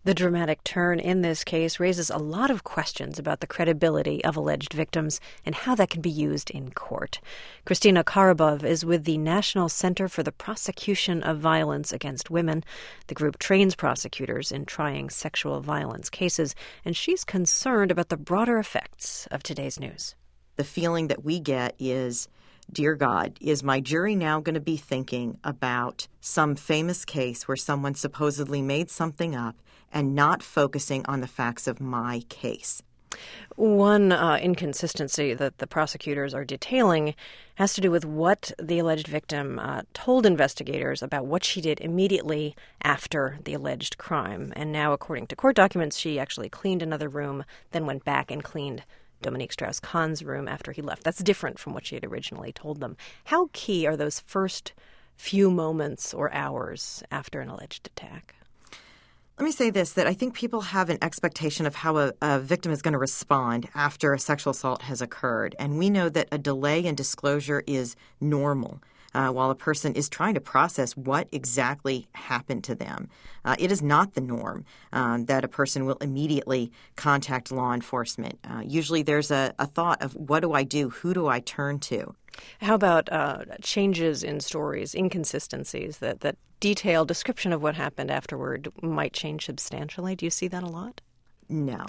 The dramatic turn in this case raises a lot of questions about the credibility of alleged victims and how that can be used in court. Kristina Karabov is with the National Center for the Prosecution of Violence Against Women. The group trains prosecutors in trying sexual violence cases, and she's concerned about the broader effects of today's news. The feeling that we get is, dear God, is my jury now going to be thinking about some famous case where someone supposedly made something up and not focusing on the facts of my case? One inconsistency that the prosecutors are detailing has to do with what the alleged victim told investigators about what she did immediately after the alleged crime. And now, according to court documents, she actually cleaned another room, then went back and cleaned Dominique Strauss-Kahn's room after he left. That's different from what she had originally told them. How key are those first few moments or hours after an alleged attack? Let me say this, that I think people have an expectation of how a victim is going to respond after a sexual assault has occurred. And we know that a delay in disclosure is normal while a person is trying to process what exactly happened to them. It is not the norm that a person will immediately contact law enforcement. Usually there's a thought of, what do I do? Who do I turn to? How about changes in stories, inconsistencies that detailed description of what happened afterward might change substantially? Do you see that a lot? No.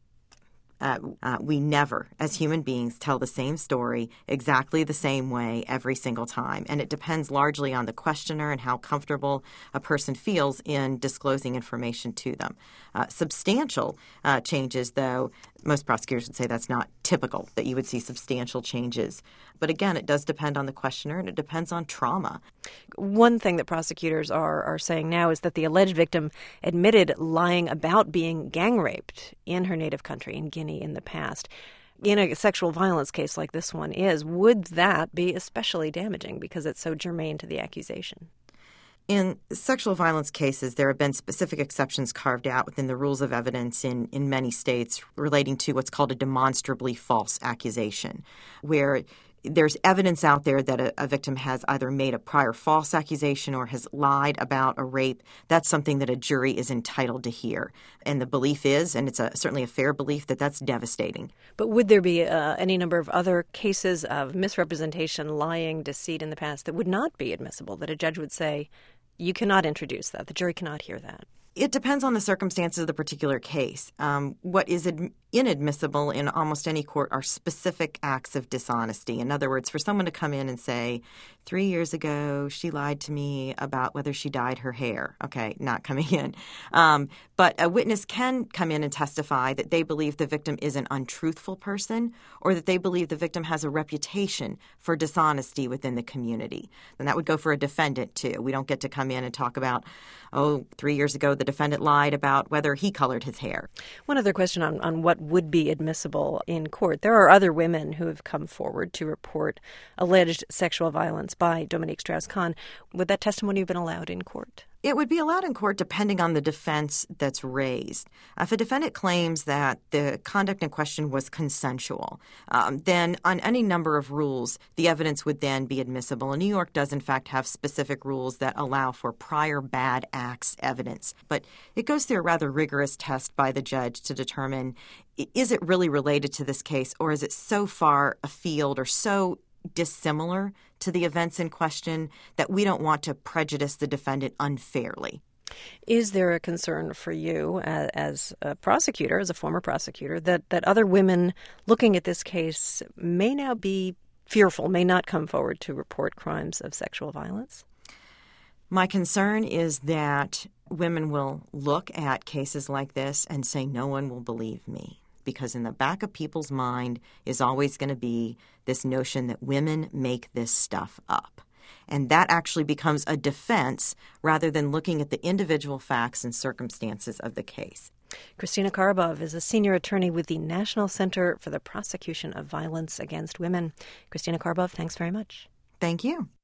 We never, as human beings, tell the same story exactly the same way every single time. And it depends largely on the questioner and how comfortable a person feels in disclosing information to them. Substantial changes, though, most prosecutors would say that's not typical, that you would see substantial changes. But again, it does depend on the questioner, and it depends on trauma. One thing that prosecutors are saying now is that the alleged victim admitted lying about being gang raped in her native country, in Guinea, in the past. In a sexual violence case like this one would that be especially damaging because it's so germane to the accusation? In sexual violence cases, there have been specific exceptions carved out within the rules of evidence in many states relating to what's called a demonstrably false accusation, where there's evidence out there that a victim has either made a prior false accusation or has lied about a rape. That's something that a jury is entitled to hear. And the belief is, and it's certainly a fair belief, that that's devastating. But would there be any number of other cases of misrepresentation, lying, deceit in the past that would not be admissible, that a judge would say, you cannot introduce that, the jury cannot hear that? It depends on the circumstances of the particular case. What is inadmissible in almost any court are specific acts of dishonesty. In other words, for someone to come in and say, 3 years ago, she lied to me about whether she dyed her hair. Okay, not coming in. But a witness can come in and testify that they believe the victim is an untruthful person or that they believe the victim has a reputation for dishonesty within the community. And that would go for a defendant, too. We don't get to come in and talk about, 3 years ago, the defendant lied about whether he colored his hair. One other question on what would be admissible in court. There are other women who have come forward to report alleged sexual violence by Dominique Strauss-Kahn. Would that testimony have been allowed in court? It would be allowed in court depending on the defense that's raised. If a defendant claims that the conduct in question was consensual, then on any number of rules, the evidence would then be admissible. And New York does, in fact, have specific rules that allow for prior bad acts evidence. But it goes through a rather rigorous test by the judge to determine, is it really related to this case, or is it so far afield or so dissimilar to the events in question that we don't want to prejudice the defendant unfairly. Is there a concern for you as a prosecutor, as a former prosecutor, that other women looking at this case may now be fearful, may not come forward to report crimes of sexual violence? My concern is that women will look at cases like this and say, no one will believe me. Because in the back of people's mind is always going to be this notion that women make this stuff up. And that actually becomes a defense rather than looking at the individual facts and circumstances of the case. Kristina Karabov is a senior attorney with the National Center for the Prosecution of Violence Against Women. Kristina Karabov, thanks very much. Thank you.